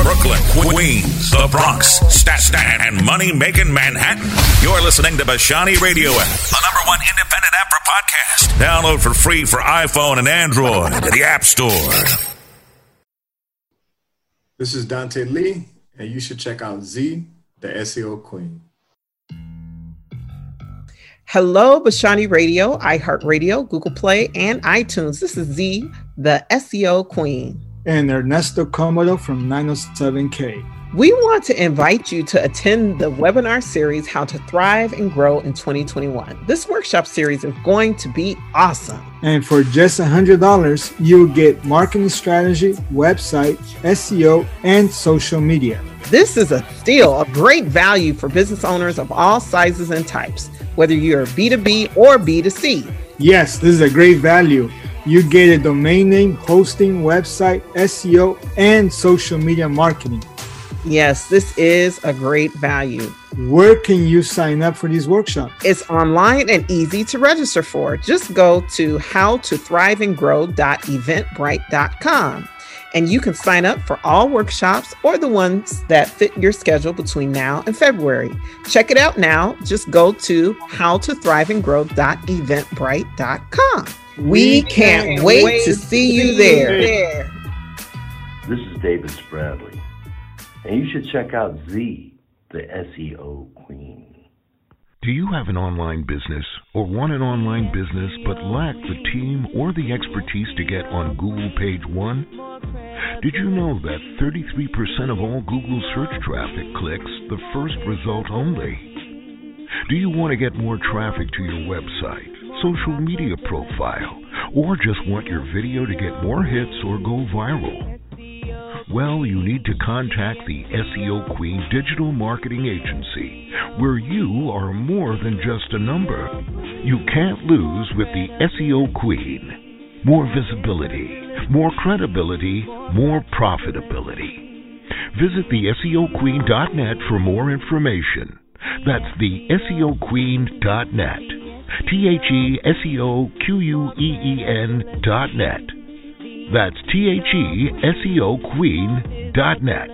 Brooklyn, Queens, the Bronx, Staten, and money-making Manhattan. You're listening to Bashani Radio app, the number one independent app for podcasts. Download for free for iPhone and Android at the App Store. This is Dante Lee, and you should check out Z, the SEO Queen. Hello, Bashani Radio, iHeartRadio, Google Play, and iTunes. This is Z, the SEO Queen. And Ernesto Comodo from 907K. We want to invite you to attend the webinar series, How to Thrive and Grow in 2021. This workshop series is going to be awesome. And for just $100, you'll get marketing strategy, website, SEO, and social media. This is a steal, a great value for business owners of all sizes and types, whether you're B2B or B2C. Yes, this is a great value. You get a domain name, hosting, website, SEO, and social media marketing. Yes, this is a great value. Where can you sign up for these workshops? It's online and easy to register for. Just go to howtothriveandgrow.eventbrite.com and you can sign up for all workshops or the ones that fit your schedule between now and February. Check it out now. Just go to howtothriveandgrow.eventbrite.com. We can't wait to see you there. This is David Spradley, and you should check out Z, the SEO Queen. Do you have an online business or want an online business but lack the team or the expertise to get on Google Page 1? Did you know that 33% of all Google search traffic clicks the first result only? Do you want to get more traffic to your website, social media profile, or just want your video to get more hits or go viral? Well, you need to contact the SEO Queen Digital Marketing Agency, where you are more than just a number. You can't lose with the SEO Queen. More visibility, more credibility, more profitability. Visit the SEOqueen.net for more information. That's the SEOqueen.net. TheSeoQueen.net. That's TheSeoQueen.net.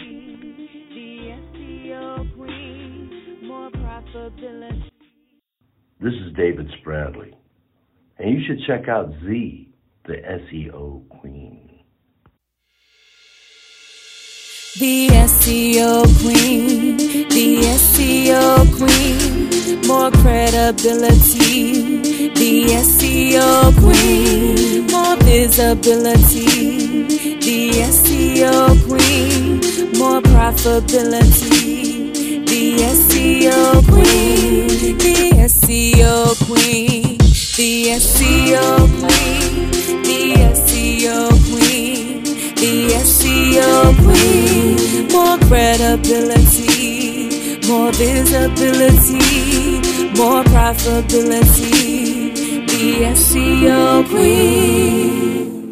This is David Spradley, and you should check out Z, the SEO Queen. The SEO Queen, the SEO Queen, more credibility. The SEO Queen, more visibility. The SEO Queen, more profitability. The SEO Queen, the SEO Queen, the SEO Queen, the SEO Queen, the SEO Queen, more credibility, more visibility, more profitability. The SEO Queen.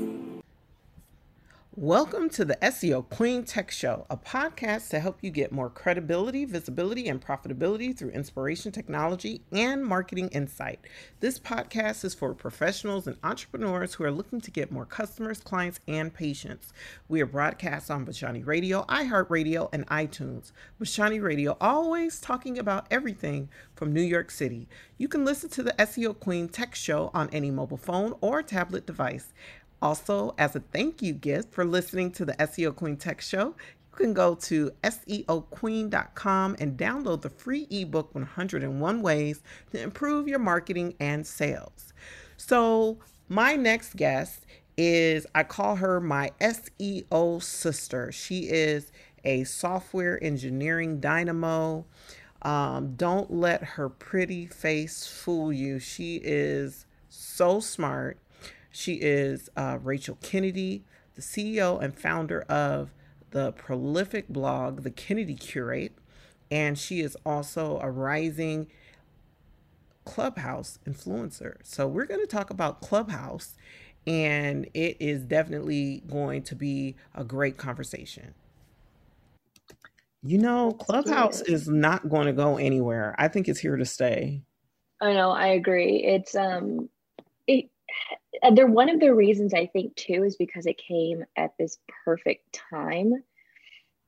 Welcome to the SEO Queen Tech Show, a podcast to help you get more credibility, visibility, and profitability through inspiration, technology, and marketing insight. This podcast is for professionals and entrepreneurs who are looking to get more customers, clients, and patients. We are broadcast on Bashani Radio, iHeartRadio, and iTunes. Bashani Radio, always talking about everything from New York City. You can listen to the SEO Queen Tech Show on any mobile phone or tablet device. Also, as a thank you gift for listening to the SEO Queen Tech Show, you can go to SEOqueen.com and download the free ebook 101 Ways to Improve Your Marketing and Sales. So my next guest is, I call her my SEO sister. She is a software engineering dynamo. Don't let her pretty face fool you. She is so smart. She is Rachel Kennedy, the CEO and founder of the prolific blog, The Kennedy Curate, and she is also a rising Clubhouse influencer. So we're going to talk about Clubhouse, and it is definitely going to be a great conversation. You know, Clubhouse is not going to go anywhere. I think it's here to stay. I know, I agree. It's they're one of the reasons I think too is because it came at this perfect time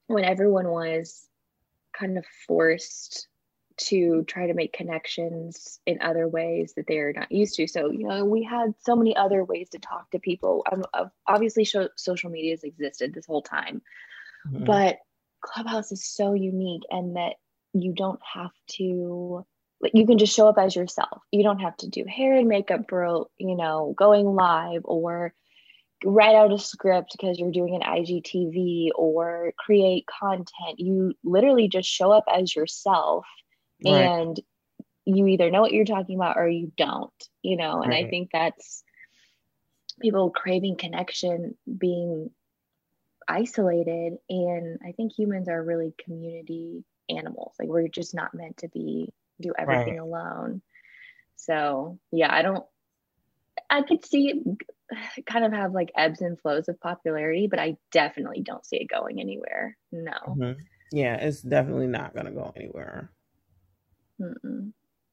when everyone was kind of forced to try to make connections in other ways that they're not used to. So, we had so many other ways to talk to people. Obviously, social media has existed this whole time, but Clubhouse is so unique, and that you don't have to, you can just show up as yourself. You don't have to do hair and makeup for, going live, or write out a script because you're doing an IGTV, or create content. You literally just show up as yourself, right. And you either know what you're talking about or you don't, and right. I think that's people craving connection, being isolated. And I think humans are really community animals. Like, we're just not meant to do everything right. alone. So yeah, I could see it kind of have like ebbs and flows of popularity, but I definitely don't see it going anywhere. No. Mm-hmm. Yeah, it's definitely not going to go anywhere. Mm-mm.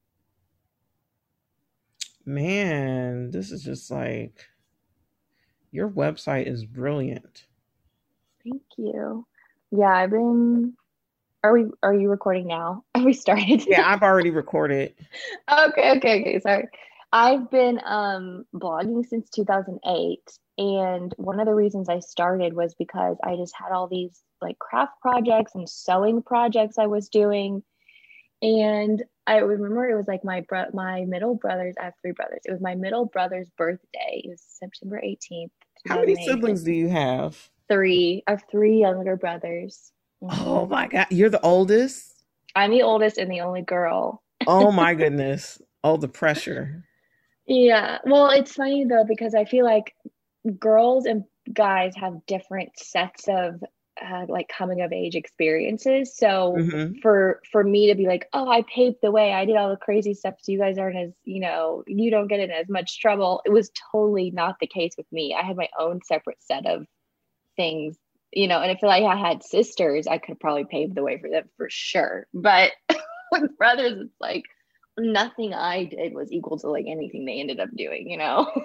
Man, this is just like, your website is brilliant. Thank you. Yeah, are you recording now? Have we started? Yeah, I've already recorded. Okay. Sorry. I've been blogging since 2008. And one of the reasons I started was because I just had all these like craft projects and sewing projects I was doing. And I remember it was like my middle brothers, I have 3 brothers. It was my middle brother's birthday. It was September 18th. How many siblings do you have? 3. I have 3 younger brothers. Oh my God. You're the oldest? I'm the oldest and the only girl. Oh my goodness. Oh, the pressure. Yeah. Well, it's funny though, because I feel like girls and guys have different sets of like coming of age experiences. So for me to be like, oh, I paved the way, I did all the crazy stuff, so you guys aren't as, you don't get in as much trouble. It was totally not the case with me. I had my own separate set of things, and I feel like I had sisters, I could probably pave the way for them for sure. But with brothers, it's like nothing I did was equal to like anything they ended up doing,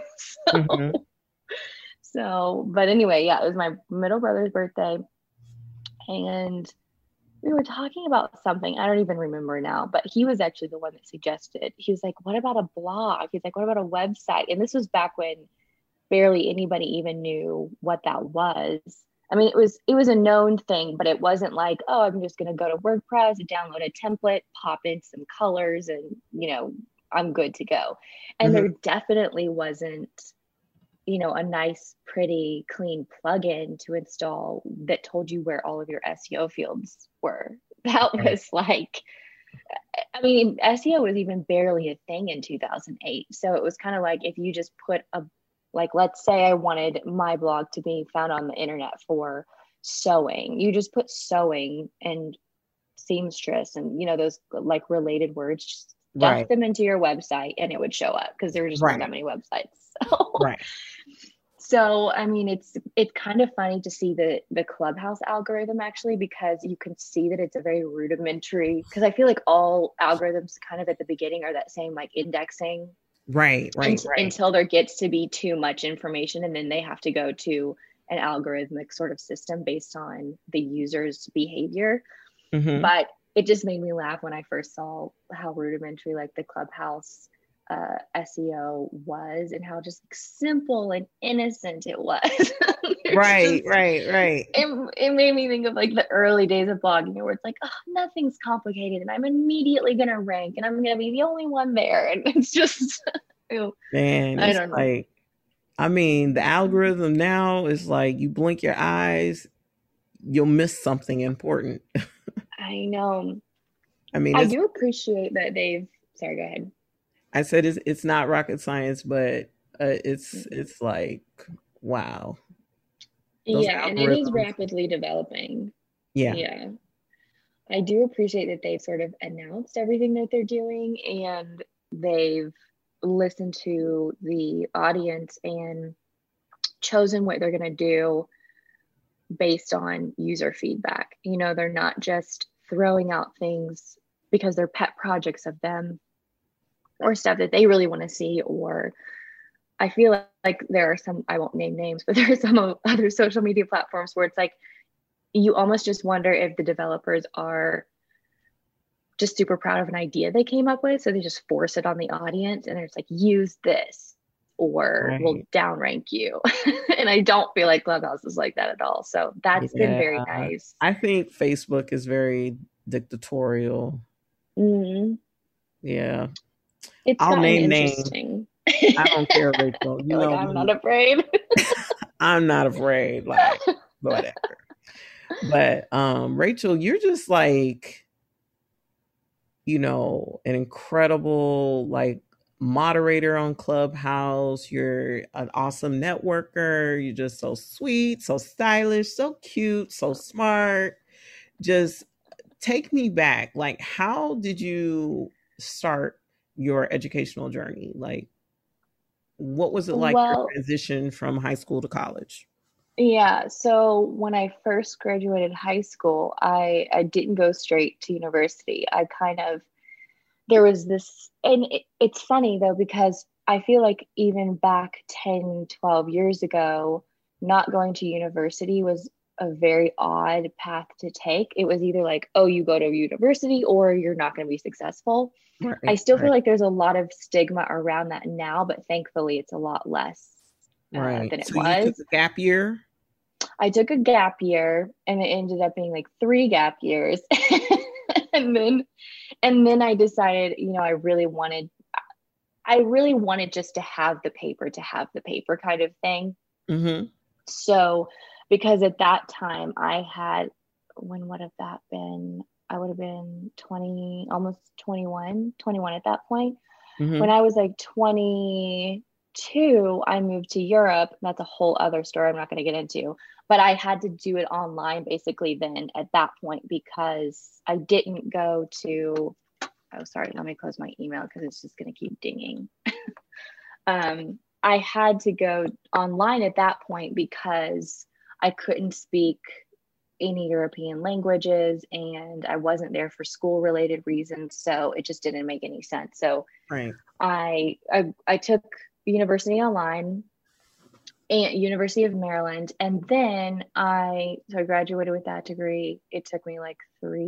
So, but anyway, yeah, it was my middle brother's birthday. And we were talking about something, I don't even remember now, but he was actually the one that suggested. He was like, what about a blog? He's like, what about a website? And this was back when barely anybody even knew what that was. I mean, it was a known thing, but it wasn't like, oh, I'm just going to go to WordPress, download a template, pop in some colors, and, I'm good to go. And there definitely wasn't, a nice, pretty, clean plugin to install that told you where all of your SEO fields were. That was like, I mean, SEO was even barely a thing in 2008. So it was kind of like, if you just put let's say I wanted my blog to be found on the internet for sewing, you just put sewing and seamstress and, those like related words, just stuff them into your website and it would show up, because there were just not that many websites. So. So, I mean, it's kind of funny to see the Clubhouse algorithm actually, because you can see that it's a very rudimentary, because I feel like all algorithms kind of at the beginning are that same like indexing. Right. Until there gets to be too much information, and then they have to go to an algorithmic sort of system based on the user's behavior. But it just made me laugh when I first saw how rudimentary like the Clubhouse SEO was, and how just simple and innocent it was. Right. It made me think of like the early days of blogging, where it's like, oh, nothing's complicated, and I'm immediately gonna rank, and I'm gonna be the only one there, and it's just man, I don't know. Like, I mean, the algorithm now is like, you blink your eyes, you'll miss something important. I know. I mean, I do appreciate that they've. Sorry, go ahead. I said it's not rocket science, but it's like, wow. Yeah, and it is rapidly developing. Yeah. I do appreciate that they've sort of announced everything that they're doing, and they've listened to the audience and chosen what they're going to do based on user feedback. They're not just throwing out things because they're pet projects of them, or stuff that they really want to see. Or I feel like there are some, I won't name names, but there are some other social media platforms where it's like, you almost just wonder if the developers are just super proud of an idea they came up with. So they just force it on the audience and it's like, use this or we'll downrank you. And I don't feel like Clubhouse is like that at all. So that's been very nice. I think Facebook is very dictatorial. Mm-hmm. Yeah. I'll name names. I don't care, Rachel. You know, I'm not afraid. I'm not afraid. Like, whatever. But Rachel, you're just like, you know, an incredible like moderator on Clubhouse. You're an awesome networker. You're just so sweet, so stylish, so cute, so smart. Just take me back. Like, how did you start your educational journey? Like, what was it like your transition from high school to college? Yeah, so when I first graduated high school, I didn't go straight to university. There was this, and it's funny though, because I feel like even back 10, 12 years ago, not going to university was a very odd path to take. It was either like, oh, you go to university or you're not going to be successful. Right, I still feel like there's a lot of stigma around that now, but thankfully it's a lot less than it was. You took a gap year? I took a gap year and it ended up being like 3 gap years. and then I decided, you know, I really wanted just to have the paper kind of thing. Mm-hmm. So, because at that time I had, when would have that been? I would have been 20, almost 21 at that point. Mm-hmm. When I was like 22, I moved to Europe. That's a whole other story I'm not going to get into, but I had to do it online basically then at that point, because I didn't go to, oh, sorry, let me close my email because it's just going to keep dinging. I had to go online at that point because I couldn't speak any European languages and I wasn't there for school related reasons. So it just didn't make any sense. So I took university online at University of Maryland. And then I graduated with that degree. It took me like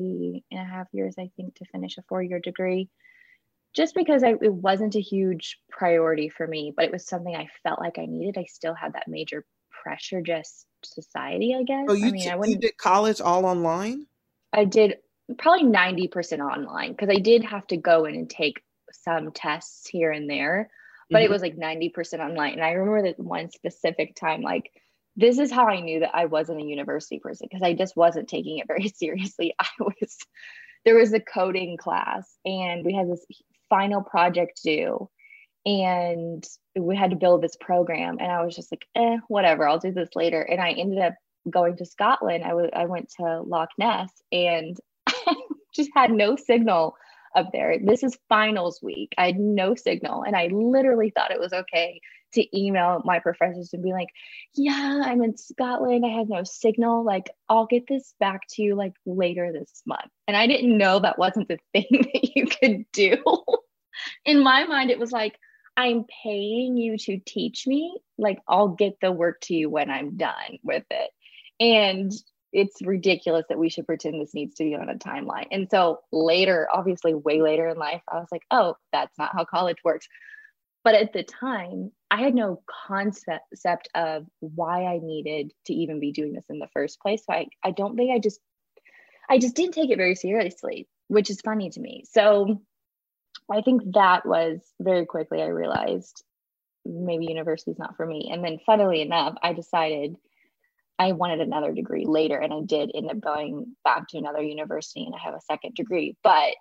3.5 years, I think, to finish a 4-year degree, just because it wasn't a huge priority for me, but it was something I felt like I needed. I still had that major pressure, just society, I guess. So you did college all online? I did probably 90% online, because I did have to go in and take some tests here and there, but it was like 90% online. And I remember that one specific time, like, this is how I knew that I wasn't a university person, because I just wasn't taking it very seriously. There was a coding class and we had this final project due and we had to build this program, and I was just like, whatever, I'll do this later. And I ended up going to Scotland. I went to Loch Ness and I just had no signal up there. This is finals week. I had no signal. And I literally thought it was okay to email my professors and be like, yeah, I'm in Scotland. I have no signal. Like, I'll get this back to you like later this month. And I didn't know that wasn't the thing that you could do. In my mind, it was like, I'm paying you to teach me. Like, I'll get the work to you when I'm done with it. And it's ridiculous that we should pretend this needs to be on a timeline. And so later, obviously way later in life, I was like, oh, that's not how college works. But at the time, I had no concept of why I needed to even be doing this in the first place. So I don't think I just didn't take it very seriously, which is funny to me. So I think that was very quickly, I realized maybe university is not for me. And then funnily enough, I decided I wanted another degree later, and I did end up going back to another university and I have a second degree, but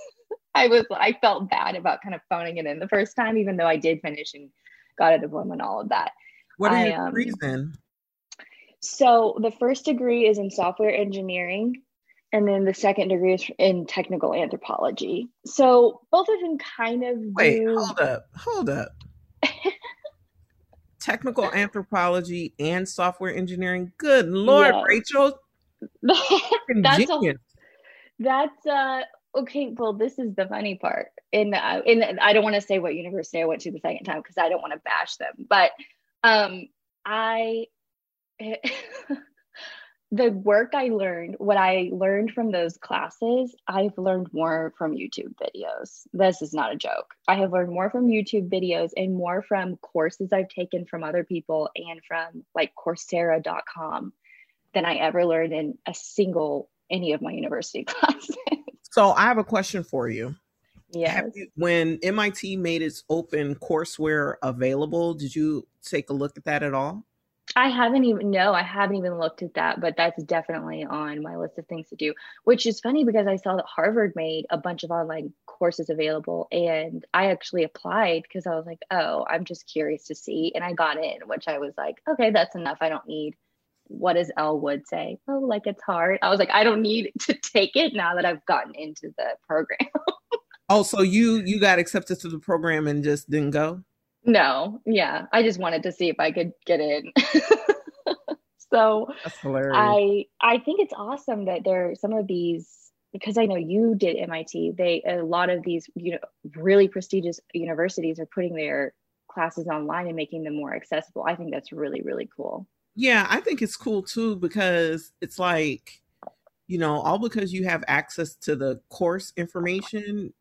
I felt bad about kind of phoning it in the first time, even though I did finish and got a diploma and all of that. What are your degrees in? So the first degree is in software engineering, and then the second degree is in technical anthropology. So both of them kind of hold up. Technical anthropology and software engineering. Good Lord, yes. Rachel. That's okay. Well, this is the funny part. And I don't want to say what university I went to the second time because I don't want to bash them. But the work I learned, what I learned from those classes, I've learned more from YouTube videos. This is not a joke. I have learned more from YouTube videos and more from courses I've taken from other people and from like Coursera.com than I ever learned in any of my university classes. So I have a question for you. Yes. When MIT made its open courseware available, did you take a look at that at all? I haven't even looked at that, but that's definitely on my list of things to do, which is funny because I saw that Harvard made a bunch of online courses available and I actually applied because I was like, oh, I'm just curious to see. And I got in, which I was like, okay, that's enough. I don't need, what does Elle Wood say? Oh, like it's hard. I was like, I don't need to take it now that I've gotten into the program. Oh, so you got accepted to the program and just didn't go? No, yeah. I just wanted to see if I could get in. So that's hilarious. I think it's awesome that there are some of these, because I know you did MIT, a lot of these, really prestigious universities are putting their classes online and making them more accessible. I think that's really, really cool. Yeah, I think it's cool too, because it's like, all because you have access to the course information,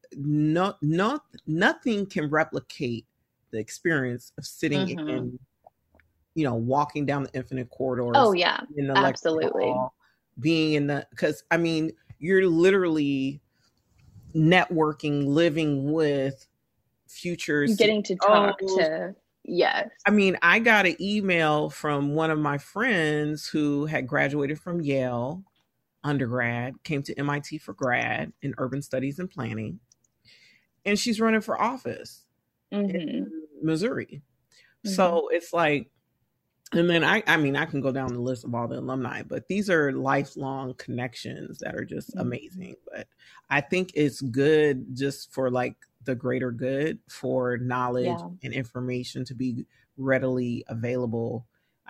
nothing can replicate the experience of sitting in, walking down the infinite corridors. Oh yeah, in the absolutely. Hall, being because you're literally networking, living with futures, getting to talk to. Yes. I got an email from one of my friends who had graduated from Yale undergrad, came to MIT for grad in urban studies and planning, and she's running for office in Missouri. So it's like, and then I can go down the list of all the alumni, but these are lifelong connections that are just amazing. But I think it's good just for like the greater good, for knowledge and information to be readily available.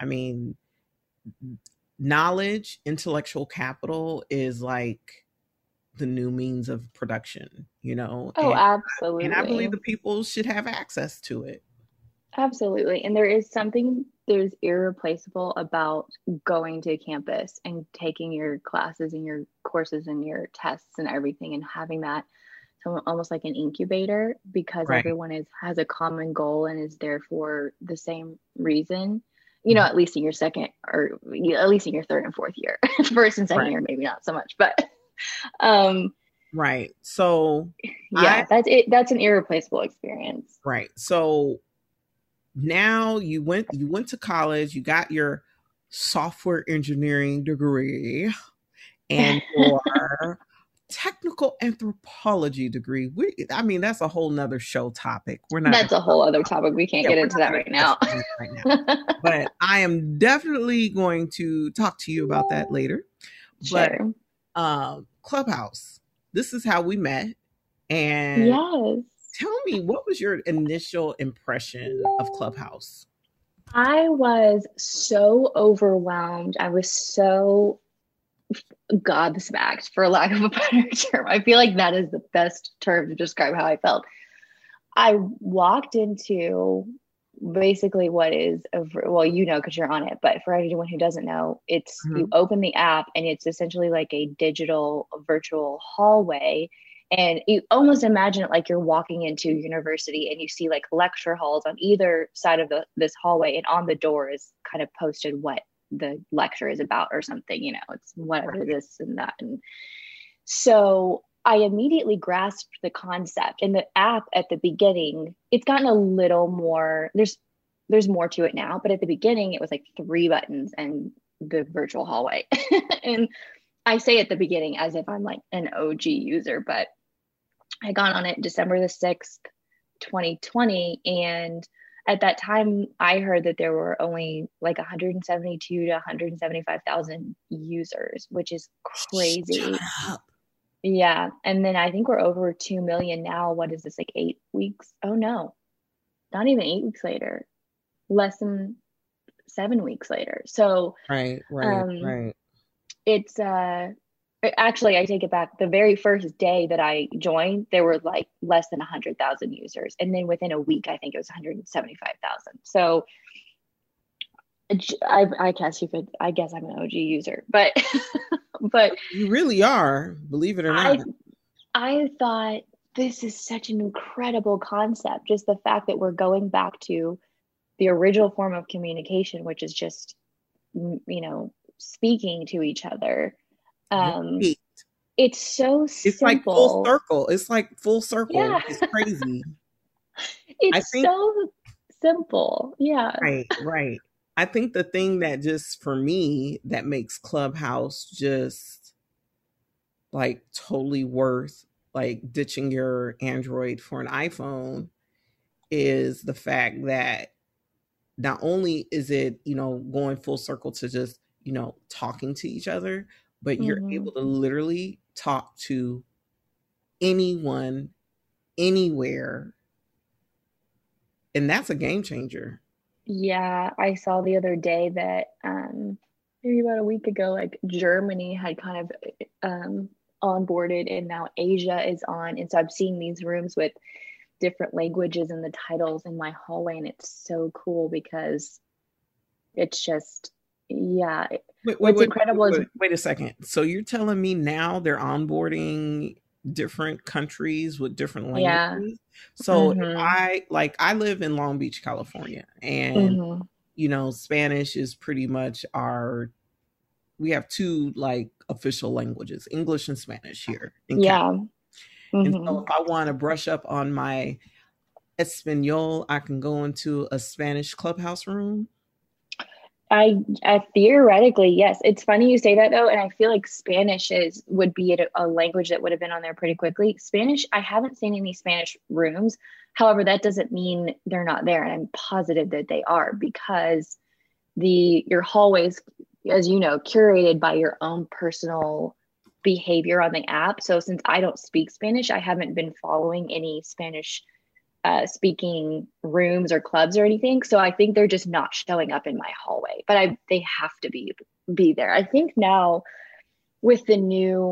Knowledge, intellectual capital is like the new means of production, Oh, absolutely. And I believe the people should have access to it. Absolutely. And there's irreplaceable about going to campus and taking your classes and your courses and your tests and everything and having that almost like an incubator, because everyone has a common goal and is there for the same reason. At least in your second, or at least in your third and fourth year. First and second year, maybe not so much, but right. So yeah, that's it. That's an irreplaceable experience. Right. So now you went to college, you got your software engineering degree and your technical anthropology degree. That's a whole nother show topic. That's a whole other topic. We can't get into that right now. But I am definitely going to talk to you about that later. Sure. But Clubhouse, this is how we met. And yes. Tell me, what was your initial impression of Clubhouse? I was so overwhelmed. I was so gobsmacked, for lack of a better term. I feel like that is the best term to describe how I felt. I walked into basically what is, because you're on it, but for anyone who doesn't know, it's you open the app and it's essentially like a digital virtual hallway. And you almost imagine it like you're walking into university and you see like lecture halls on either side of this hallway, and on the door is kind of posted what the lecture is about or something, it's whatever this and that. And so I immediately grasped the concept. And the app at the beginning, it's gotten a little more, there's more to it now, but at the beginning it was like 3 buttons and the virtual hallway. And I say at the beginning as if I'm like an OG user, but I got on it December the 6th, 2020. And at that time, I heard that there were only like 172 to 175,000 users, which is crazy. Shut up. Yeah. And then I think we're over 2 million now. What is this, like 8 weeks? Oh, no, not even 8 weeks later, less than 7 weeks later. So right. It's actually, I take it back. The very first day that I joined, there were like less than 100,000 users. And then within a week, I think it was 175,000. So I guess I guess I'm an OG user, but but You really are, believe it or not. I thought this is such an incredible concept. Just the fact that we're going back to the original form of communication, which is just, speaking to each other. Right. It's so simple. It's like full circle. It's like full circle. Yeah. It's crazy. It's so simple. Yeah. Right. I think the thing that just for me that makes Clubhouse just like totally worth like ditching your Android for an iPhone is the fact that not only is it, going full circle to just, talking to each other, but you're able to literally talk to anyone, anywhere. And that's a game changer. Yeah, I saw the other day that maybe about a week ago, like Germany had kind of onboarded, and now Asia is on. And so I'm seeing these rooms with different languages and the titles in my hallway, and it's so cool because it's just, yeah. What's incredible is wait a second. So you're telling me now they're onboarding different countries with different languages? So if I live in Long Beach, California, and Spanish is pretty much we have two like official languages, English and Spanish here in California. And so if I want to brush up on my Espanol, I can go into a Spanish Clubhouse room. I theoretically, yes. It's funny you say that though, and I feel like Spanish would be a language that would have been on there pretty quickly. Spanish, I haven't seen any Spanish rooms. However, that doesn't mean they're not there, and I'm positive that they are, because your hallways, as you know, curated by your own personal behavior on the app. So since I don't speak Spanish, I haven't been following any Spanish speaking rooms or clubs or anything. So I think they're just not showing up in my hallway, but they have to be there. I think now with there's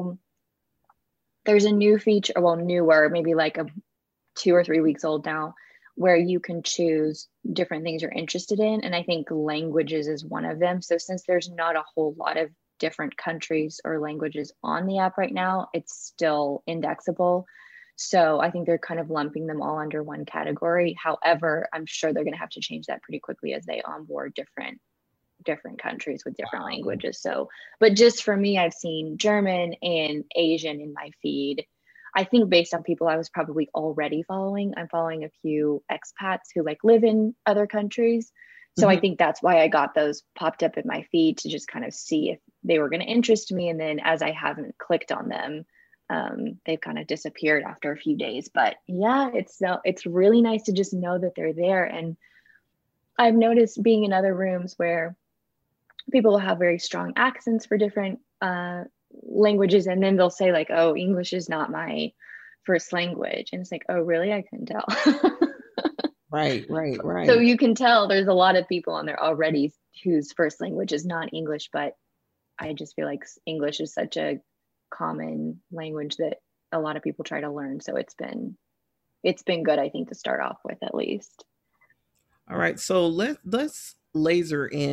a new feature, well, newer, maybe like 2 or 3 weeks old now, where you can choose different things you're interested in. And I think languages is one of them. So since there's not a whole lot of different countries or languages on the app right now, it's still indexable. So I think they're kind of lumping them all under one category. However, I'm sure they're going to have to change that pretty quickly as they onboard different countries with different languages. So, but just for me, I've seen German and Asian in my feed. I think based on people I was probably already following, I'm following a few expats who like live in other countries. So I think that's why I got those popped up in my feed to just kind of see if they were going to interest me. And then as I haven't clicked on them, they've kind of disappeared after a few days. But yeah, it's really nice to just know that they're there. And I've noticed being in other rooms where people will have very strong accents for different languages, and then they'll say like, oh, English is not my first language. And it's like, oh, really? I couldn't tell. Right. So you can tell there's a lot of people on there already whose first language is not English, but I just feel like English is such a common language that a lot of people try to learn. So it's been good, I think, to start off with at least. All right. So let's get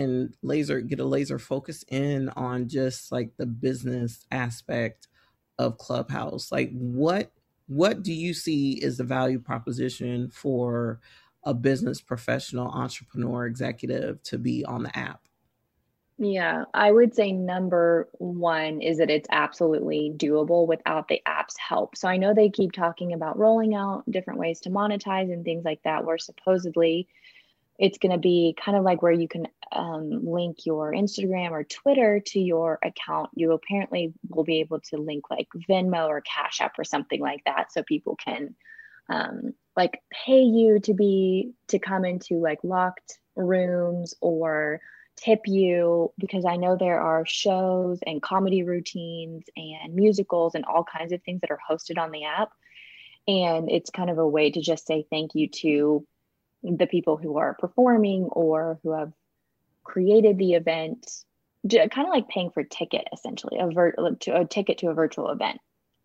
a laser focus in on just like the business aspect of Clubhouse. Like what do you see is the value proposition for a business professional, entrepreneur, executive to be on the app? Yeah, I would say number one is that it's absolutely doable without the app's help. So I know they keep talking about rolling out different ways to monetize and things like that, where supposedly it's going to be kind of like where you can link your Instagram or Twitter to your account. You apparently will be able to link like Venmo or Cash App or something like that, so people can like pay you to come into like locked rooms or tip you, because I know there are shows and comedy routines and musicals and all kinds of things that are hosted on the app. And it's kind of a way to just say thank you to the people who are performing or who have created the event, kind of like paying for a ticket, essentially, a ticket to a virtual event.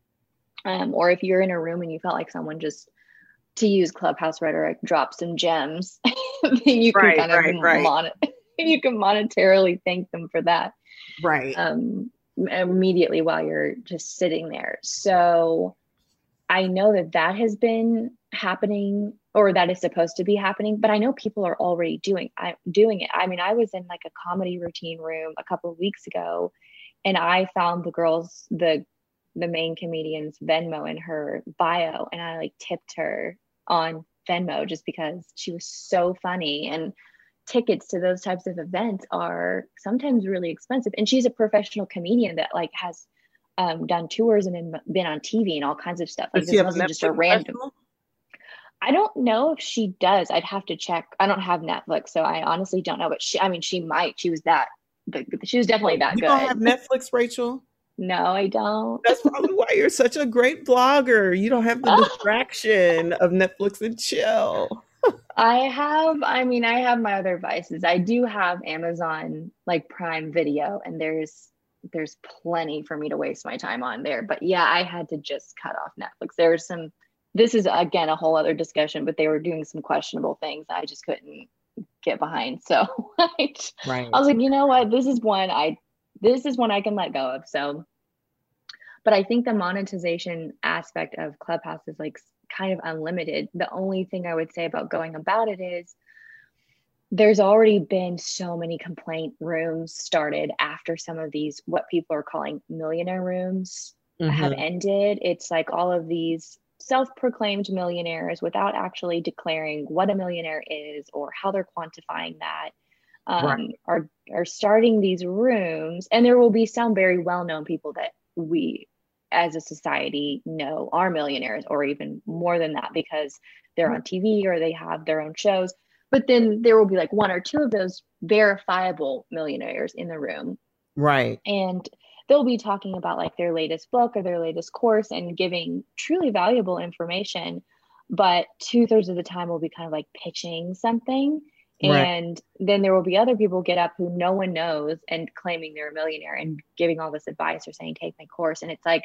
Or if you're in a room and you felt like someone just, to use Clubhouse rhetoric, drop some gems, then you can kind of you can monetarily thank them for that. Right. Immediately while you're just sitting there. So I know that has been happening, or that is supposed to be happening, but I know people are already doing it. I mean, I was in like a comedy routine room a couple of weeks ago, and I found the girls, the main comedian's Venmo in her bio, and I like tipped her on Venmo just because she was so funny. And tickets to those types of events are sometimes really expensive. And she's a professional comedian that like has done tours and been on TV and all kinds of stuff. Like this wasn't just a random. I don't know if she does. I'd have to check. I don't have Netflix, so I honestly don't know. But she might. She was definitely that good. You don't have Netflix, Rachel? No, I don't. That's probably why you're such a great blogger. You don't have the distraction of Netflix and chill. I have my other vices. I do have Amazon like Prime Video, and there's plenty for me to waste my time on there. But yeah, I had to just cut off Netflix. This is again a whole other discussion, but they were doing some questionable things I just couldn't get behind. So I was like, you know what, this is one I can let go of. So, but I think the monetization aspect of Clubhouse is like kind of unlimited. The only thing I would say about going about it is there's already been so many complaint rooms started after some of these, what people are calling millionaire rooms, have ended. It's like all of these self-proclaimed millionaires without actually declaring what a millionaire is or how they're quantifying that, are starting these rooms. And there will be some very well-known people that we as a society know are millionaires, or even more than that because they're on TV or they have their own shows. But then there will be like one or two of those verifiable millionaires in the room. Right. And they'll be talking about like their latest book or their latest course and giving truly valuable information. But 2/3 of the time will be kind of like pitching something. Right. And then there will be other people get up who no one knows and claiming they're a millionaire and giving all this advice or saying, take my course. And it's like,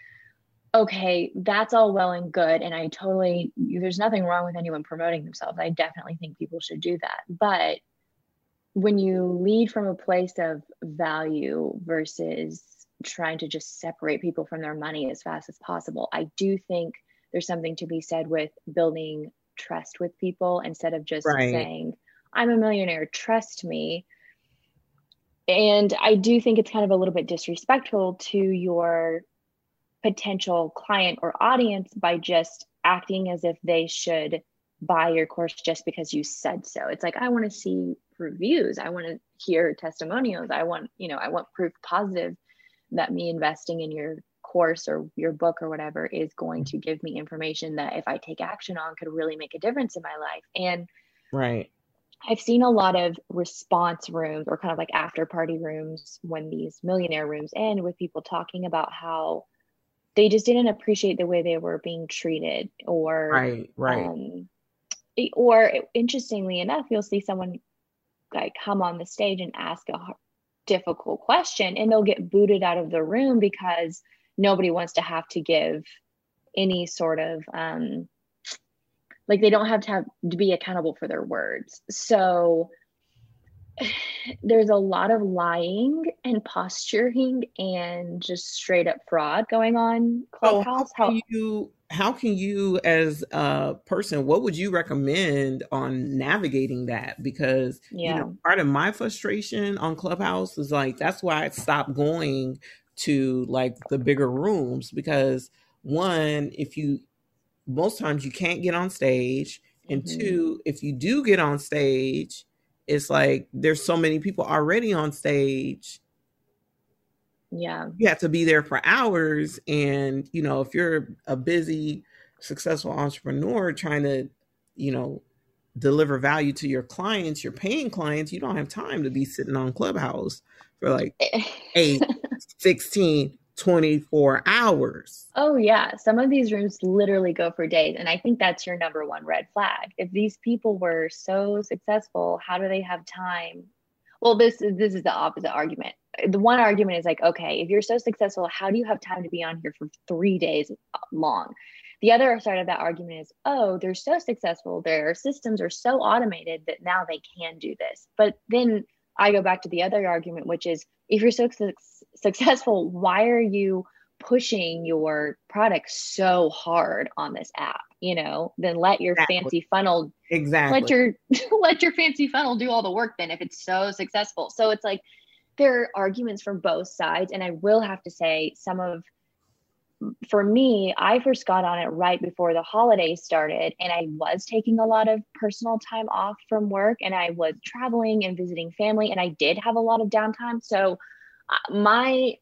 okay, that's all well and good. And there's nothing wrong with anyone promoting themselves. I definitely think people should do that. But when you lead from a place of value versus trying to just separate people from their money as fast as possible, I do think there's something to be said with building trust with people instead of just saying, I'm a millionaire, trust me. And I do think it's kind of a little bit disrespectful to your potential client or audience by just acting as if they should buy your course just because you said so. It's like, I want to see reviews. I want to hear testimonials. I want proof positive that me investing in your course or your book or whatever is going to give me information that if I take action on could really make a difference in my life. And I've seen a lot of response rooms or kind of like after party rooms when these millionaire rooms end, with people talking about how they just didn't appreciate the way they were being treated, or or interestingly enough, you'll see someone like come on the stage and ask a difficult question and they'll get booted out of the room because nobody wants to have to give any sort of like they don't have to be accountable for their words. So there's a lot of lying and posturing and just straight up fraud going on Clubhouse. So how can you as a person, what would you recommend on navigating that? Because part of my frustration on Clubhouse is like, that's why I stopped going to like the bigger rooms, because one, most times you can't get on stage, and two, if you do get on stage, it's like there's so many people already on stage. Yeah. You have to be there for hours. And, if you're a busy, successful entrepreneur trying to, deliver value to your clients, your paying clients, you don't have time to be sitting on Clubhouse for like 8, 16, 24 hours. Oh yeah. Some of these rooms literally go for days. And I think that's your number one red flag. If these people were so successful, how do they have time? Well, this is the opposite argument. The one argument is like, okay, if you're so successful, how do you have time to be on here for 3 days long? The other side of that argument is, oh, they're so successful. Their systems are so automated that now they can do this. But then I go back to the other argument, which is if you're so successful, why are you pushing your product so hard on this app? You know, then let your fancy funnel let your fancy funnel do all the work then if it's so successful. So it's like there are arguments from both sides. And I will have to say for me, I first got on it right before the holidays started, and I was taking a lot of personal time off from work, and I was traveling and visiting family, and I did have a lot of downtime. So my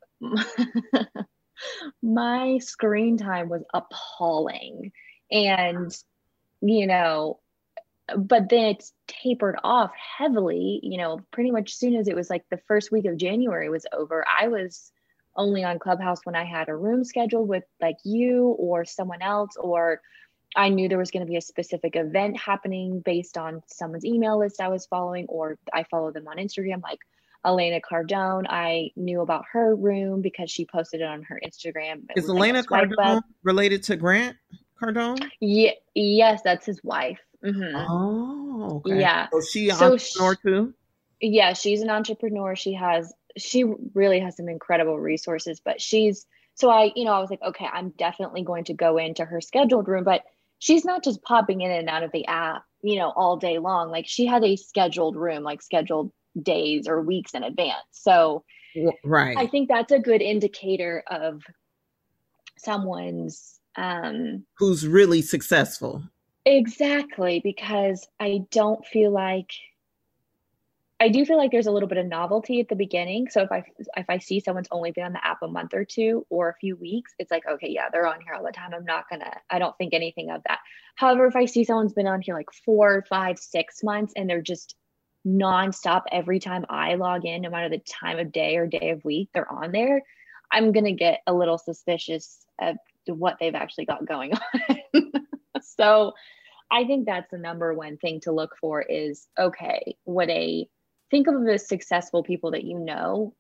my screen time was appalling, and you know, but then it's tapered off heavily, you know, pretty much as soon as it was like the first week of January was over, I was only on Clubhouse when I had a room scheduled with like you or someone else, or I knew there was going to be a specific event happening based on someone's email list I was following, or I follow them on Instagram, like Elena Cardone. I knew about her room because she posted it on her Instagram. Is Elena Cardone related to Grant Cardone? Yeah, yes, that's his wife. Mm-hmm. Oh, okay. Yeah. So she an entrepreneur too? Yeah, she's an entrepreneur. She really has some incredible resources, but I was like, okay, I'm definitely going to go into her scheduled room, but she's not just popping in and out of the app, you know, all day long. Like she had a scheduled room, like scheduled days or weeks in advance. So right. I think that's a good indicator of someone's who's really successful. Exactly, because I do feel like there's a little bit of novelty at the beginning. So if I see someone's only been on the app a month or two or a few weeks, it's like, okay, yeah, they're on here all the time. I don't think anything of that. However, if I see someone's been on here like 4, 5, 6 months and they're just nonstop every time I log in, no matter the time of day or day of week they're on there, I'm going to get a little suspicious of what they've actually got going on. So I think that's the number one thing to look for is, okay, think of the successful people that you know.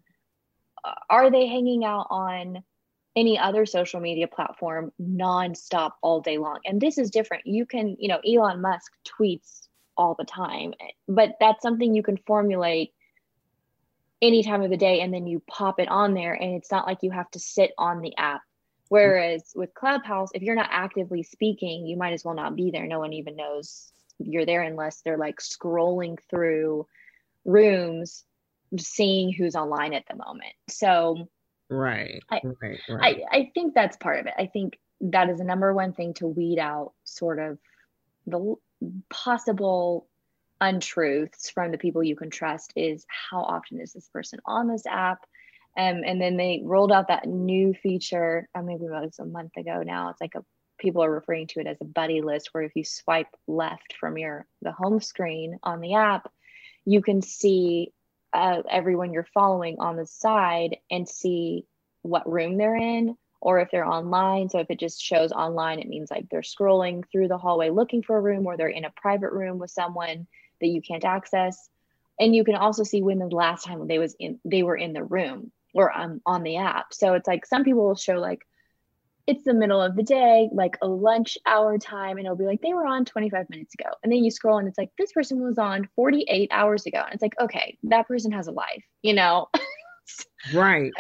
Are they hanging out on any other social media platform nonstop all day long? And this is different. You can, you know, Elon Musk tweets all the time, but that's something you can formulate any time of the day and then you pop it on there, and it's not like you have to sit on the app. Whereas with Clubhouse, if you're not actively speaking, you might as well not be there. No one even knows you're there unless they're like scrolling through rooms, seeing who's online at the moment. So right. I think that's part of it. I think that is the number one thing to weed out sort of the possible untruths from the people you can trust is how often is this person on this app? And then they rolled out that new feature, maybe it was a month ago now. It's like people are referring to it as a buddy list, where if you swipe left from the home screen on the app, you can see everyone you're following on the side and see what room they're in, or if they're online. So if it just shows online, it means like they're scrolling through the hallway looking for a room, or they're in a private room with someone that you can't access. And you can also see when the last time they were in the room or on the app. So it's like some people will show like it's the middle of the day, like a lunch hour time, and it'll be like they were on 25 minutes ago. And then you scroll and it's like this person was on 48 hours ago. And it's like, okay, that person has a life, you know? Right.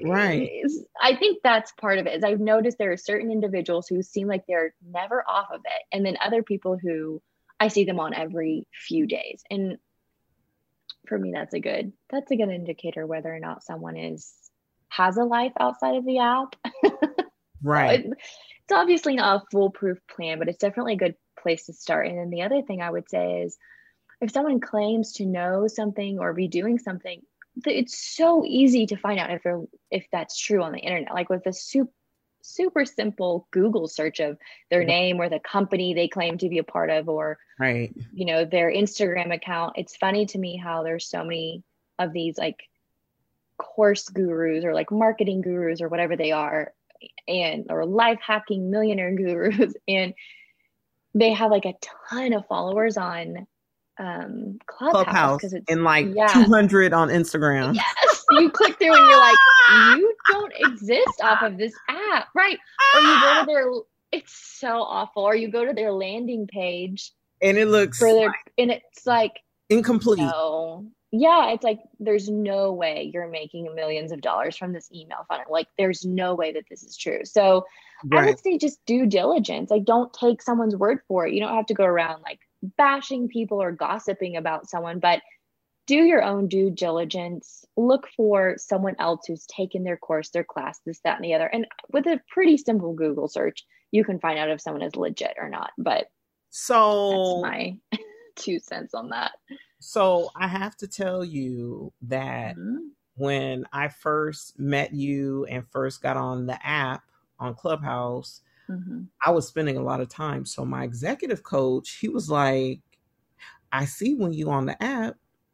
I think that's part of it. Is I've noticed there are certain individuals who seem like they're never off of it, and then other people who I see them on every few days. And for me, that's a good indicator whether or not someone has a life outside of the app. Right. So it's obviously not a foolproof plan, but it's definitely a good place to start. And then the other thing I would say is if someone claims to know something or be doing something, it's so easy to find out if that's true on the internet. Like with a super simple Google search of their name or the company they claim to be a part of, or right, you know, their Instagram account. It's funny to me how there's so many of these like course gurus or like marketing gurus or whatever they are, or life hacking millionaire gurus, and they have like a ton of followers on Clubhouse because it's 200 on Instagram. Yes, you click through and you're like, you don't exist off of this app, right? Or you go to it's so awful. Or you go to their landing page and it looks and it's like incomplete. No, yeah, it's like, there's no way you're making millions of dollars from this email funnel. Like, there's no way that this is true. So I Right. would say just due diligence. Like, don't take someone's word for it. You don't have to go around like bashing people or gossiping about someone, but do your own due diligence. Look for someone else who's taken their course, their class, this, that, and the other. And with a pretty simple Google search, you can find out if someone is legit or not. But that's So, my 2 cents on that. so I have to tell you that Mhm. when I first met you and first got on the app on Clubhouse, Mhm. I was spending a lot of time. So my executive coach, he was like, I see when you on the app,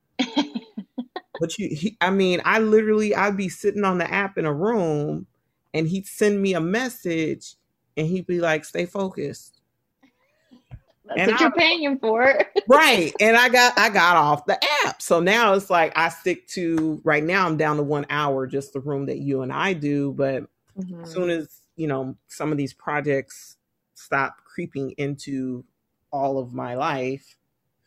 but I'd be sitting on the app in a room and he'd send me a message and he'd be like, stay focused. That's And what you're paying him for. Right. And I got off the app. So now it's like I stick to, right now I'm down to 1 hour, just the room that you and I do. But as soon as, some of these projects stop creeping into all of my life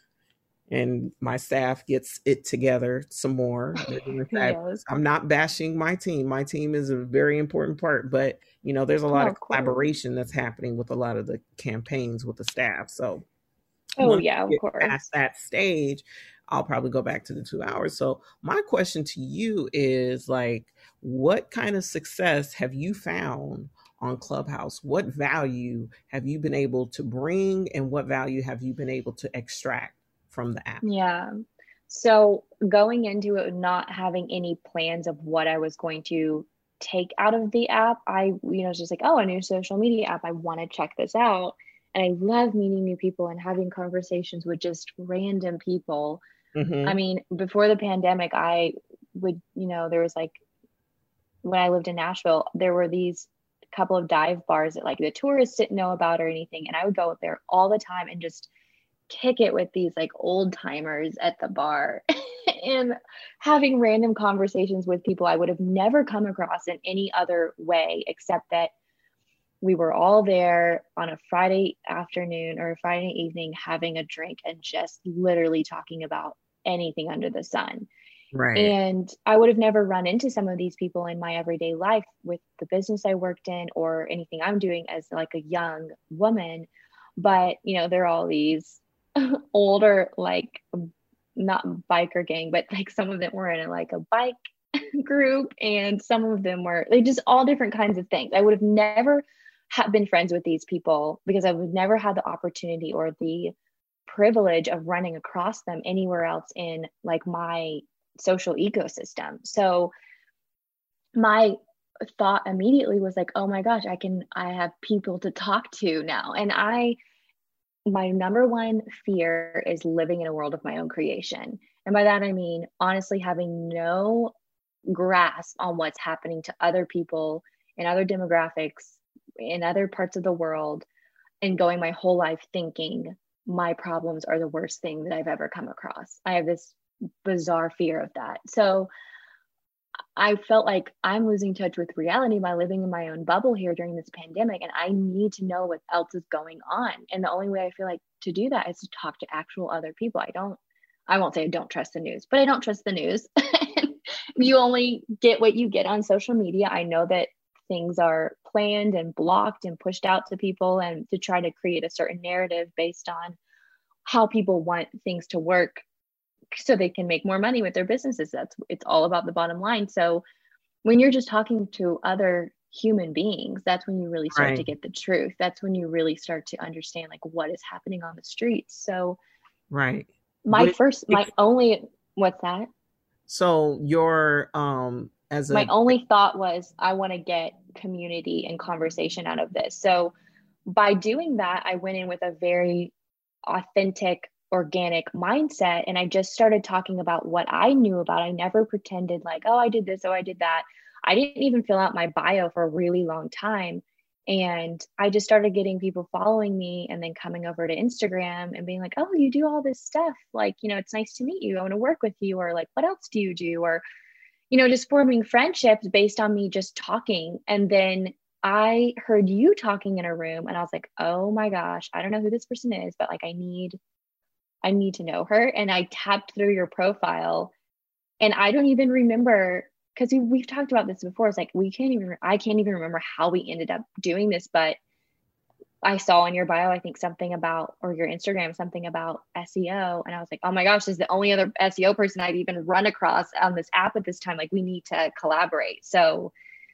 and my staff gets it together some more. Yes. I'm not bashing my team. My team is a very important part, but there's a lot No, of of course. collaboration that's happening with a lot of the campaigns with the staff. So Oh once yeah, of we get course. past that stage, I'll probably go back to the 2 hours. So my question to you is like, what kind of success have you found on Clubhouse? What value have you been able to bring and what value have you been able to extract from the app? Yeah. So going into it not having any plans of what I was going to take out of the app, I was just like, oh, a new social media app. I want to check this out. And I love meeting new people and having conversations with just random people. Mm-hmm. I mean, before the pandemic, I would, there was like, when I lived in Nashville, there were these couple of dive bars that like the tourists didn't know about or anything. And I would go up there all the time and just kick it with these like old timers at the bar and having random conversations with people I would have never come across in any other way, except that we were all there on a Friday afternoon or a Friday evening having a drink and just literally talking about anything under the sun. Right. And I would have never run into some of these people in my everyday life with the business I worked in or anything I'm doing as like a young woman. But, they're all these older, like not biker gang, but like some of them were in like a bike group and some of them were they just all different kinds of things. I would have never been friends with these people because I would never had the opportunity or the privilege of running across them anywhere else in like my social ecosystem. So my thought immediately was like, oh my gosh, I have people to talk to now. And my number one fear is living in a world of my own creation. And by that, I mean, honestly, having no grasp on what's happening to other people in other demographics in other parts of the world and going my whole life thinking my problems are the worst thing that I've ever come across. I have this bizarre fear of that. So I felt like I'm losing touch with reality by living in my own bubble here during this pandemic. And I need to know what else is going on. And the only way I feel like to do that is to talk to actual other people. I won't say I don't trust the news, but I don't trust the news. You only get what you get on social media. I know that things are planned and blocked and pushed out to people and to try to create a certain narrative based on how people want things to work so they can make more money with their businesses. It's all about the bottom line. So when you're just talking to other human beings, that's when you really start to get the truth. That's when you really start to understand like what is happening on the streets. So right. what's that? So your my only thought was I want to get community and conversation out of this. So by doing that, I went in with a very authentic, organic mindset. And I just started talking about what I knew about. I never pretended like, oh, I did this, oh, I did that. I didn't even fill out my bio for a really long time. And I just started getting people following me and then coming over to Instagram and being like, oh, you do all this stuff. Like, it's nice to meet you. I want to work with you. Or like, what else do you do? Or, just forming friendships based on me just talking. And then I heard you talking in a room and I was like, oh my gosh, I don't know who this person is, but like, I need to know her. And I tapped through your profile And I don't even remember, because we've talked about this before. It's like, I can't even remember how we ended up doing this, but I saw in your bio, I think something about, or your Instagram, something about SEO. And I was like, oh my gosh, this is the only other SEO person I've even run across on this app at this time. Like, we need to collaborate. So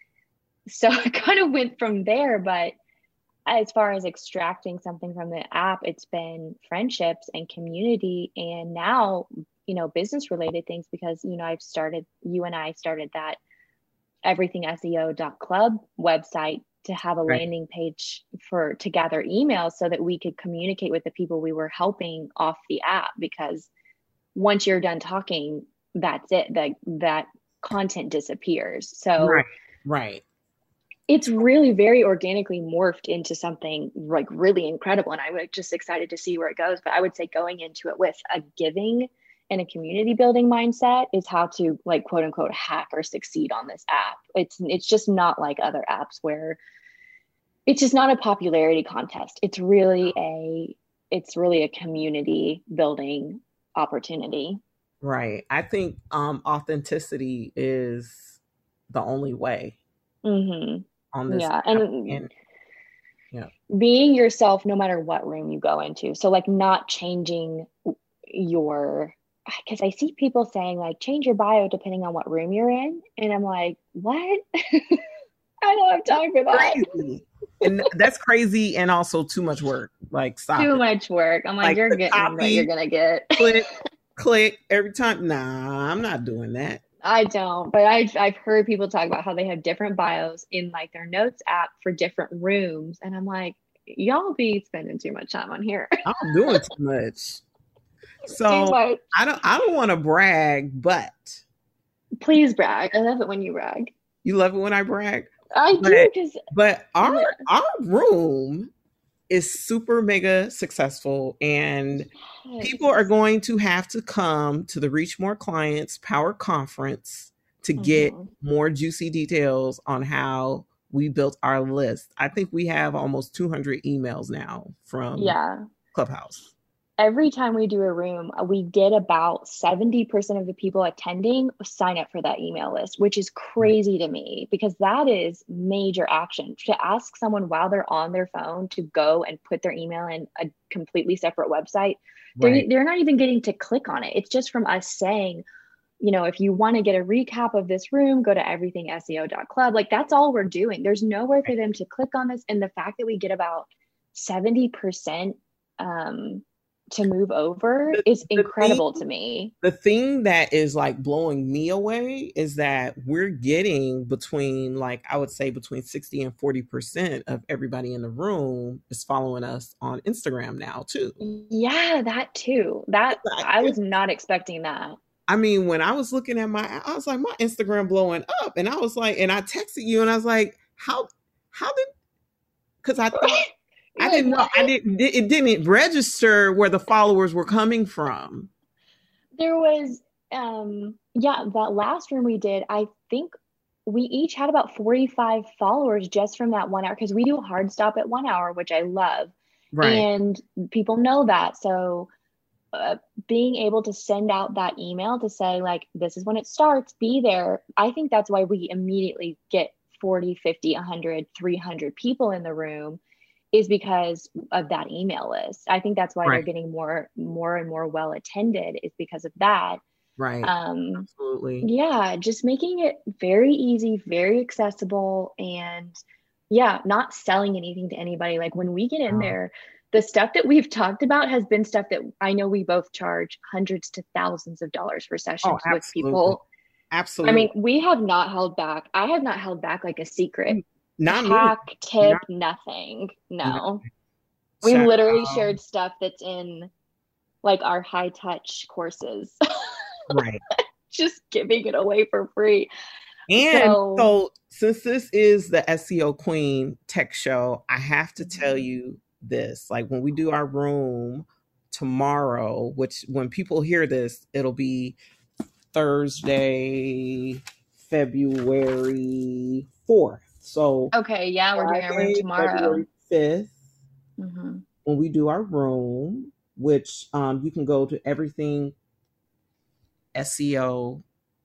I kind of went from there. But as far as extracting something from the app, it's been friendships and community. And now, business related things, because, you and I started that everythingseo.club website to have a landing page to gather emails so that we could communicate with the people we were helping off the app. Because once you're done talking, that's it. That content disappears. So right. It's really very organically morphed into something like really incredible. And I'm just excited to see where it goes. But I would say going into it with a giving and a community building mindset is how to, like, quote unquote, hack or succeed on this app. It's just not like other apps where it's just not a popularity contest. It's really a community building opportunity. Right. I think authenticity is the only way on this. Yeah. And being yourself no matter what room you go into. So, like, not changing because I see people saying, like, change your bio depending on what room you're in. And I'm like, what? I don't have time for that. Crazy. And that's crazy, and also too much work. Like, stop. Too much work. I'm like, you're getting what you're gonna get. click every time. Nah, I'm not doing that. I don't, but I've heard people talk about how they have different bios in, like, their notes app for different rooms, and I'm like, y'all be spending too much time on here. I'm doing too much. So I don't want to brag, but please brag. I love it when you brag. You love it when I brag? I do, but our room is super mega successful, and people are going to have to come to the Reach More Clients Power Conference to get more juicy details on how we built our list. I think we have almost 200 emails now from Clubhouse. Every time we do a room, we get about 70% of the people attending sign up for that email list, which is crazy to me, because that is major action. To ask someone while they're on their phone to go and put their email in a completely separate website, they're not even getting to click on it. It's just from us saying, if you want to get a recap of this room, go to everythingseo.club. Like, that's all we're doing. There's nowhere for them to click on this. And the fact that we get about 70% to move over is incredible to me. The thing that is, like, blowing me away is that we're getting between, like, I would say between 60 and 40% of everybody in the room is following us on Instagram now too. Yeah, that too. I was not expecting that. I mean, when I was looking at I was like, my Instagram blowing up, and I was like, and I texted you and I was like, because I thought, I didn't know. It didn't register where the followers were coming from. There was, that last room we did, I think we each had about 45 followers just from that 1 hour, because we do a hard stop at 1 hour, which I love. Right. And people know that. So being able to send out that email to say, like, this is when it starts, be there. I think that's why we immediately get 40, 50, 100, 300 people in the room, is because of that email list. I think that's why they're getting more and more well attended, is because of that. Right. Absolutely. Yeah. Just making it very easy, very accessible, and not selling anything to anybody. Like, when we get in there, the stuff that we've talked about has been stuff that I know we both charge hundreds to thousands of dollars for sessions with people. Absolutely. I mean, we have not held back. I have not held back, like, a secret. Not hack, tip, nothing. No. We literally shared stuff that's in, like, our high touch courses. Right. Just giving it away for free. And so since this is the SEO Queen Tech Show, I have to tell you this. Like, when we do our room tomorrow, which when people hear this, it'll be Thursday, February 4th. So okay, we're doing our room tomorrow, February 5th, when we do our room, which you can go to everything SEO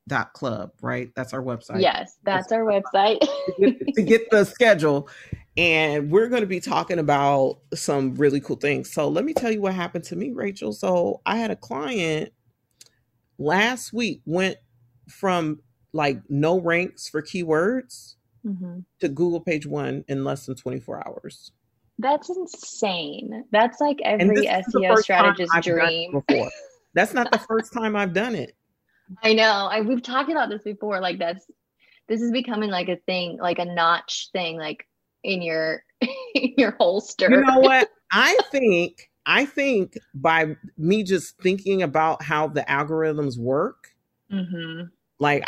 club, right? That's our website. Yes, that's our website. to get the schedule. And we're going to be talking about some really cool things. So let me tell you what happened to me, Rachel. So I had a client last week, went from like no ranks for keywords to Google page 1 in less than 24 hours. That's insane. That's like every SEO strategist's dream. That's not the first time I've done it. I know. We've talked about this before. Like this is becoming like a thing, like a notch thing, like in your holster. You know what? I think by me just thinking about how the algorithms work, like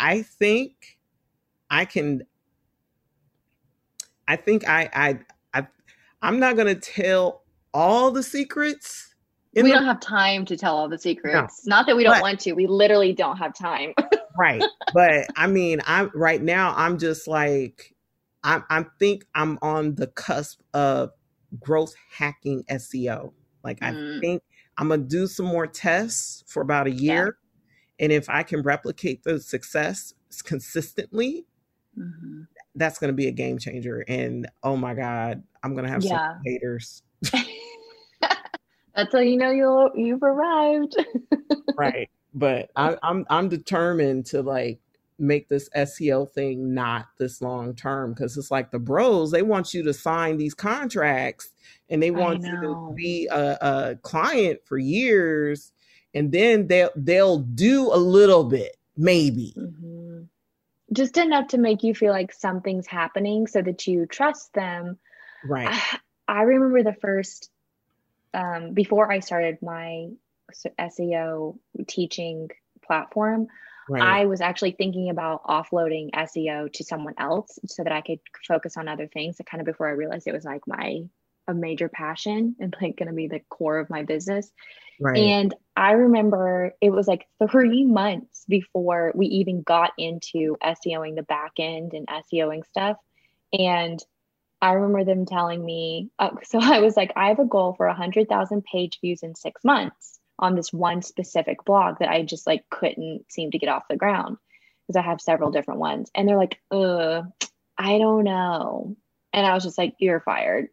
I'm not going to tell all the secrets. We don't have time to tell all the secrets. No. Not that we don't want to. We literally don't have time. Right. But I mean, right now, I'm just like, I think I'm on the cusp of growth hacking SEO. Like, I think I'm going to do some more tests for about a year. Yeah. And if I can replicate the success consistently, that's going to be a game changer. And oh my God, I'm going to have some haters. That's how you know you've arrived. Right. But I'm determined to like make this SEO thing not this long term, because it's like the bros, they want you to sign these contracts and they want you to be a client for years, and then they'll do a little bit, maybe. Just enough to make you feel like something's happening so that you trust them. Right. I remember the first before I started my SEO teaching platform, I was actually thinking about offloading SEO to someone else so that I could focus on other things. Kind of before I realized it was like a major passion and like going to be the core of my business. Right. And I remember it was like 3 months before we even got into SEOing the back end and SEOing stuff. And I remember them telling me, so I was like, I have a goal for 100,000 page views in 6 months on this one specific blog that I just like couldn't seem to get off the ground, because I have several different ones. And they're like, I don't know. And I was just like, you're fired.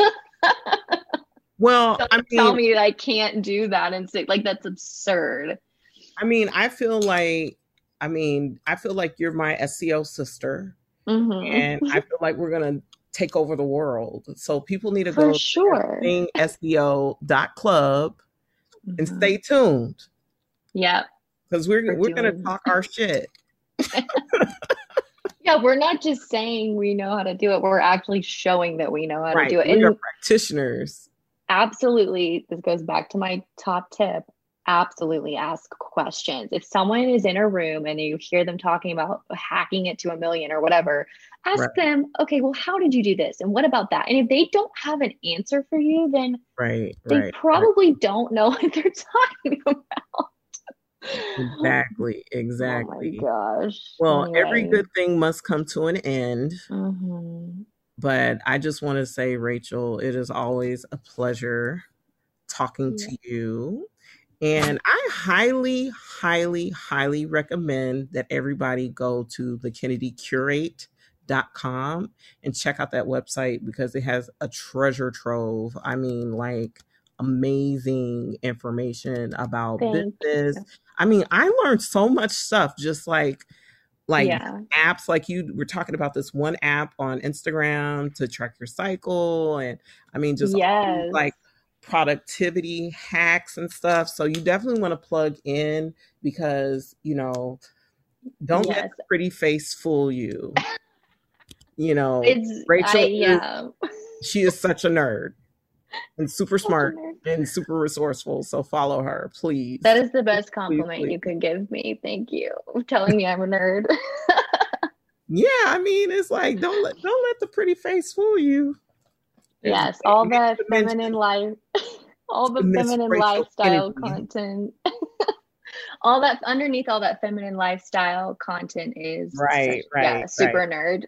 Well, tell me that I can't do that and say, like, that's absurd. I mean, I feel like you're my SEO sister, and I feel like we're gonna take over the world. So people need to go to SEO.club and stay tuned. Yeah, because we're gonna talk our shit. Yeah, we're not just saying we know how to do it. We're actually showing that we know how to do it. We are practitioners. Absolutely. This goes back to my top tip. Absolutely ask questions. If someone is in a room and you hear them talking about hacking it to 1 million or whatever, ask them, okay, well, how did you do this? And what about that? And if they don't have an answer for you, then they probably don't know what they're talking about. Exactly. Oh my gosh. Well, every good thing must come to an end. But I just want to say, Rachel, it is always a pleasure talking to you. And I highly, highly, highly recommend that everybody go to thekennedykurate.com and check out that website, because it has a treasure trove. I mean, like, amazing information about business. I mean, I learned so much stuff, just like apps, like you were talking about this one app on Instagram to track your cycle. And I mean, just like productivity hacks and stuff. So you definitely want to plug in, because, don't let the pretty face fool you. Rachel, she is such a nerd and super smart and super resourceful. So follow her, please. That is the best compliment you could give me. Thank you for telling me I'm a nerd. Yeah, I mean, it's like, don't let the pretty face fool you. Yes, all that feminine life, all the feminine lifestyle content. All that underneath all that feminine lifestyle content is super nerd.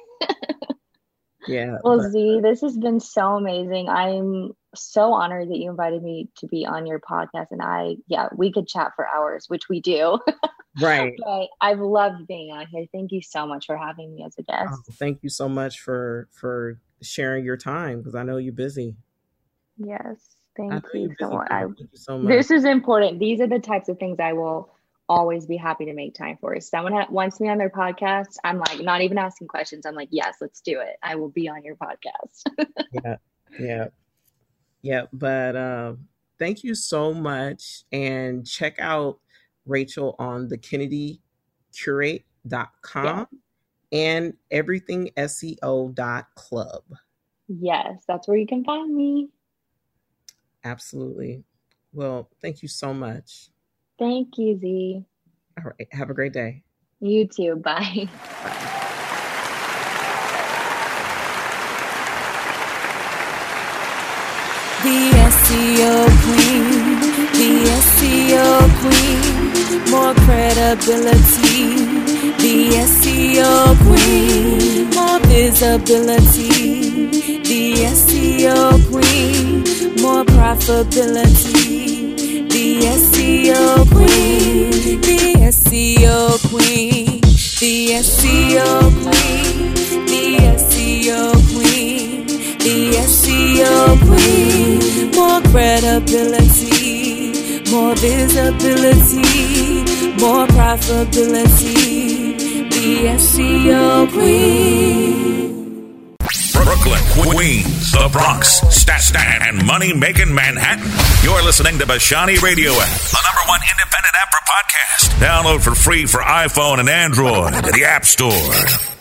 Yeah. Well, Z, this has been so amazing. I'm so honored that you invited me to be on your podcast, and we could chat for hours, which we do. Right. But I've loved being on here. Thank you so much for having me as a guest. Oh, thank you so much for sharing your time, because I know you're busy. Yes. Thank you so much. Thank you so much. This is important. These are the types of things I will always be happy to make time for. If someone wants me on their podcast, I'm like, not even asking questions. I'm like, yes, let's do it. I will be on your podcast. Yeah. But thank you so much. And check out Rachel on the KennedyCurate.com and everythingseo.club. Yes, that's where you can find me. Absolutely. Well, thank you so much. Thank you, Z. All right. Have a great day. You too. Bye. The SEO queen, the SEO queen, more credibility. The SEO queen, more visibility. The SEO queen, more profitability. The SEO queen, the SEO queen, the SEO queen, the SEO queen, the SEO queen, more credibility, more visibility, more profitability. The SEO queen. Brooklyn, Queens, the Bronx, Staten, and money-making Manhattan. You're listening to Bashani Radio App, the #1 independent app for podcasts. Download for free for iPhone and Android at the App Store.